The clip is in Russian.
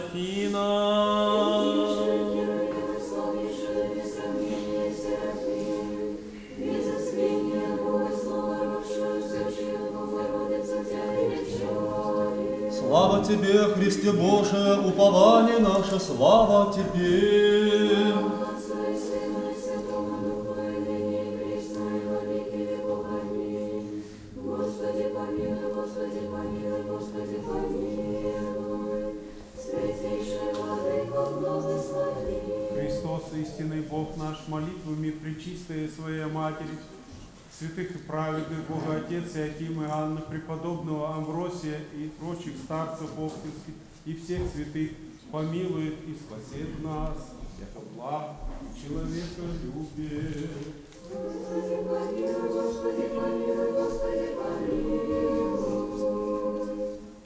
Серафина. Слава Тебе, Христе Боже, упование наше, слава Тебе. Господи, помилуй, Господи, помилуй, Господи, помилуй. Святейший Владыко, благослови. Христос, истинный Бог наш, молитвами пречистой Своей Матери, святых и праведных Бога Отец Иоакима и Анны, преподобного Амвросия и прочих старцев Богских и всех святых, помилует и спасет нас, яко благ человеколюбие. Господи, помилуй, Господи, помилуй, Господи, помилуй.